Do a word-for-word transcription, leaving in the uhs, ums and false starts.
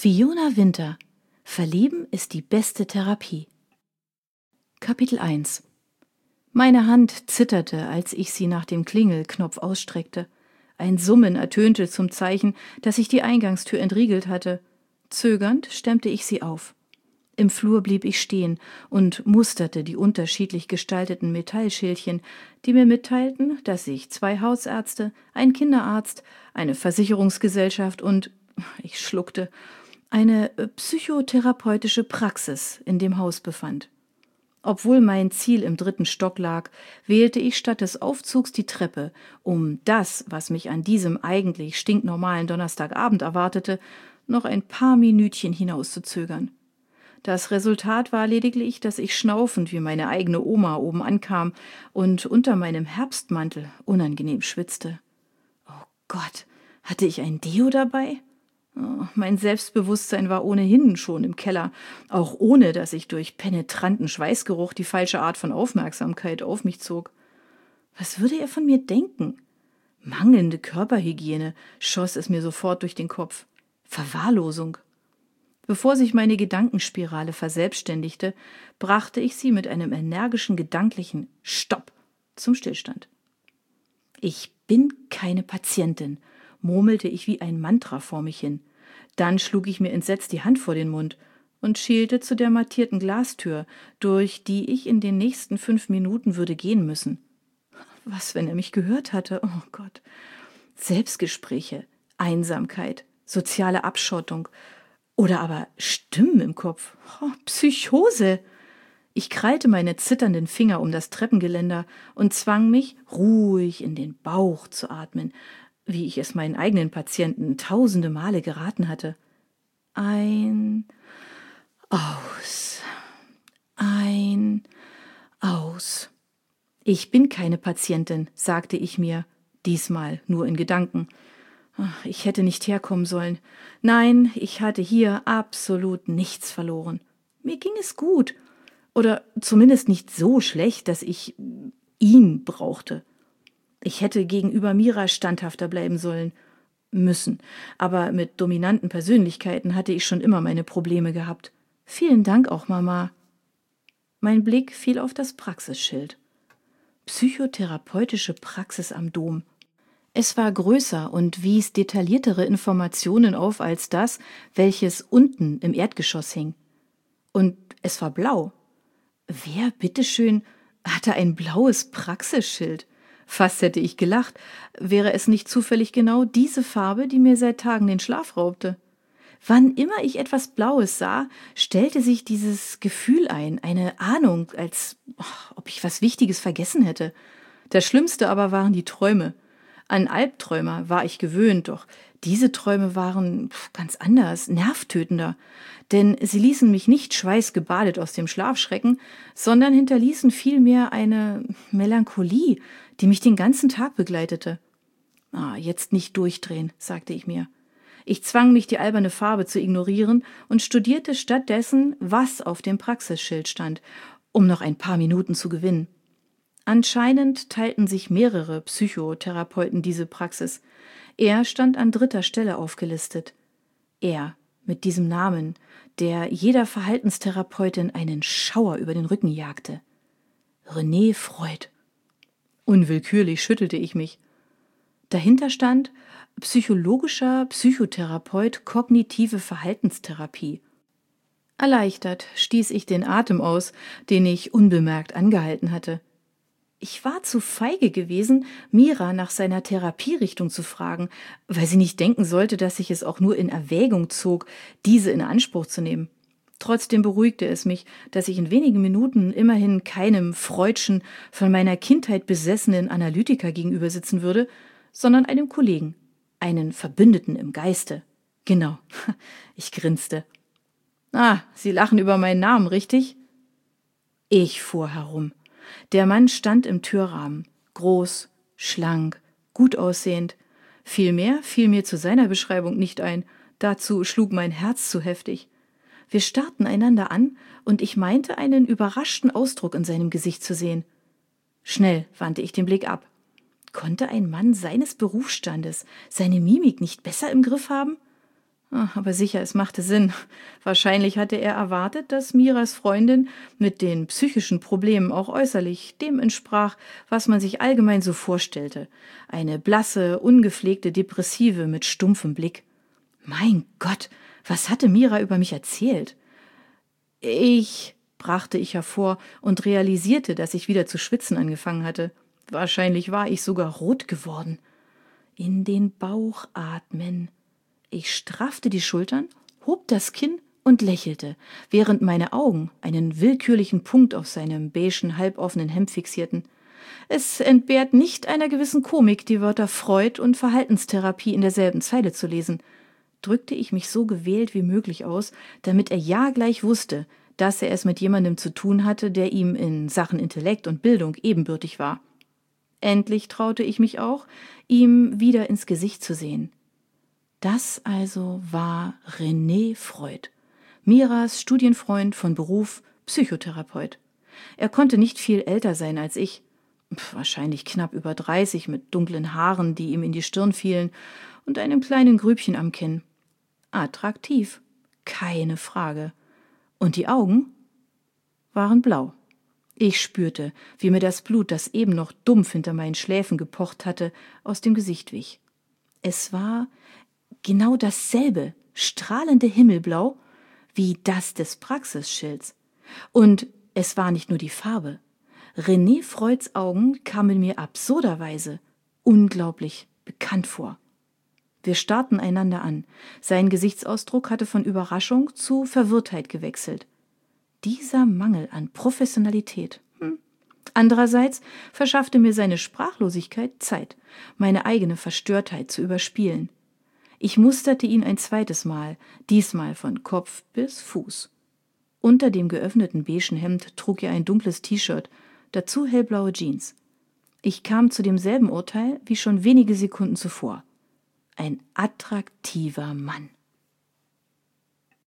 Fiona Winter. Verlieben ist die beste Therapie. Kapitel eins. Meine Hand zitterte, als ich sie nach dem Klingelknopf ausstreckte. Ein Summen ertönte zum Zeichen, dass ich die Eingangstür entriegelt hatte. Zögernd stemmte ich sie auf. Im Flur blieb ich stehen und musterte die unterschiedlich gestalteten Metallschildchen, die mir mitteilten, dass sich zwei Hausärzte, ein Kinderarzt, eine Versicherungsgesellschaft und, ich schluckte, eine psychotherapeutische Praxis in dem Haus befand. Obwohl mein Ziel im dritten Stock lag, wählte ich statt des Aufzugs die Treppe, um das, was mich an diesem eigentlich stinknormalen Donnerstagabend erwartete, noch ein paar Minütchen hinauszuzögern. Das Resultat war lediglich, dass ich schnaufend wie meine eigene Oma oben ankam und unter meinem Herbstmantel unangenehm schwitzte. Oh Gott, hatte ich ein Deo dabei? Oh, mein Selbstbewusstsein war ohnehin schon im Keller, auch ohne, dass ich durch penetranten Schweißgeruch die falsche Art von Aufmerksamkeit auf mich zog. Was würde er von mir denken? Mangelnde Körperhygiene schoss es mir sofort durch den Kopf. Verwahrlosung. Bevor sich meine Gedankenspirale verselbstständigte, brachte ich sie mit einem energischen gedanklichen Stopp zum Stillstand. Ich bin keine Patientin, murmelte ich wie ein Mantra vor mich hin. Dann schlug ich mir entsetzt die Hand vor den Mund und schielte zu der mattierten Glastür, durch die ich in den nächsten fünf Minuten würde gehen müssen. Was, wenn er mich gehört hatte? Oh Gott. Selbstgespräche, Einsamkeit, soziale Abschottung oder aber Stimmen im Kopf. Oh, Psychose. Ich krallte meine zitternden Finger um das Treppengeländer und zwang mich, ruhig in den Bauch zu atmen, wie ich es meinen eigenen Patienten tausende Male geraten hatte. Ein, aus, ein, aus. Ich bin keine Patientin, sagte ich mir, diesmal nur in Gedanken. Ich hätte nicht herkommen sollen. Nein, ich hatte hier absolut nichts verloren. Mir ging es gut. Oder zumindest nicht so schlecht, dass ich ihn brauchte. Ich hätte gegenüber Mira standhafter bleiben sollen, müssen. Aber mit dominanten Persönlichkeiten hatte ich schon immer meine Probleme gehabt. Vielen Dank auch, Mama. Mein Blick fiel auf das Praxisschild. Psychotherapeutische Praxis am Dom. Es war größer und wies detailliertere Informationen auf als das, welches unten im Erdgeschoss hing. Und es war blau. Wer, bitteschön, hatte ein blaues Praxisschild? Fast hätte ich gelacht, wäre es nicht zufällig genau diese Farbe, die mir seit Tagen den Schlaf raubte. Wann immer ich etwas Blaues sah, stellte sich dieses Gefühl ein, eine Ahnung, als oh, ob ich was Wichtiges vergessen hätte. Das Schlimmste aber waren die Träume. An Albträume war ich gewöhnt, doch diese Träume waren ganz anders, nervtötender. Denn sie ließen mich nicht schweißgebadet aus dem Schlaf schrecken, sondern hinterließen vielmehr eine Melancholie, die mich den ganzen Tag begleitete. Ah, jetzt nicht durchdrehen, sagte ich mir. Ich zwang mich, die alberne Farbe zu ignorieren und studierte stattdessen, was auf dem Praxisschild stand, um noch ein paar Minuten zu gewinnen. Anscheinend teilten sich mehrere Psychotherapeuten diese Praxis. Er stand an dritter Stelle aufgelistet. Er mit diesem Namen, der jeder Verhaltenstherapeutin einen Schauer über den Rücken jagte. René Freud. Unwillkürlich schüttelte ich mich. Dahinter stand psychologischer Psychotherapeut kognitive Verhaltenstherapie. Erleichtert stieß ich den Atem aus, den ich unbemerkt angehalten hatte. Ich war zu feige gewesen, Mira nach seiner Therapierichtung zu fragen, weil sie nicht denken sollte, dass ich es auch nur in Erwägung zog, diese in Anspruch zu nehmen. Trotzdem beruhigte es mich, dass ich in wenigen Minuten immerhin keinem Freudschen, von meiner Kindheit besessenen Analytiker gegenüber sitzen würde, sondern einem Kollegen, einen Verbündeten im Geiste. Genau, ich grinste. Ah, Sie lachen über meinen Namen, richtig? Ich fuhr herum. Der Mann stand im Türrahmen, groß, schlank, gut aussehend. Viel mehr fiel mir zu seiner Beschreibung nicht ein, dazu schlug mein Herz zu heftig. Wir starrten einander an, und ich meinte, einen überraschten Ausdruck in seinem Gesicht zu sehen. Schnell wandte ich den Blick ab. Konnte ein Mann seines Berufsstandes seine Mimik nicht besser im Griff haben? Aber sicher, es machte Sinn. Wahrscheinlich hatte er erwartet, dass Miras Freundin mit den psychischen Problemen auch äußerlich dem entsprach, was man sich allgemein so vorstellte. Eine blasse, ungepflegte Depressive mit stumpfem Blick. Mein Gott, was hatte Mira über mich erzählt? Ich, brachte ich hervor und realisierte, dass ich wieder zu schwitzen angefangen hatte. Wahrscheinlich war ich sogar rot geworden. In den Bauch atmen. Ich straffte die Schultern, hob das Kinn und lächelte, während meine Augen einen willkürlichen Punkt auf seinem beigen, halboffenen Hemd fixierten. Es entbehrt nicht einer gewissen Komik, die Wörter Freud und Verhaltenstherapie in derselben Zeile zu lesen. Drückte ich mich so gewählt wie möglich aus, damit er ja gleich wusste, dass er es mit jemandem zu tun hatte, der ihm in Sachen Intellekt und Bildung ebenbürtig war. Endlich traute ich mich auch, ihm wieder ins Gesicht zu sehen. Das also war René Freud, Miras Studienfreund von Beruf, Psychotherapeut. Er konnte nicht viel älter sein als ich, wahrscheinlich knapp über dreißig, mit dunklen Haaren, die ihm in die Stirn fielen, und einem kleinen Grübchen am Kinn. Attraktiv, keine Frage. Und die Augen waren blau. Ich spürte, wie mir das Blut, das eben noch dumpf hinter meinen Schläfen gepocht hatte, aus dem Gesicht wich. Es war genau dasselbe, strahlende Himmelblau, wie das des Praxisschilds. Und es war nicht nur die Farbe. René Freuds Augen kamen mir absurderweise unglaublich bekannt vor. Wir starrten einander an. Sein Gesichtsausdruck hatte von Überraschung zu Verwirrtheit gewechselt. Dieser Mangel an Professionalität. Hm. Andererseits verschaffte mir seine Sprachlosigkeit Zeit, meine eigene Verstörtheit zu überspielen. Ich musterte ihn ein zweites Mal, diesmal von Kopf bis Fuß. Unter dem geöffneten beigen Hemd trug er ein dunkles T-Shirt, dazu hellblaue Jeans. Ich kam zu demselben Urteil wie schon wenige Sekunden zuvor. Ein attraktiver Mann.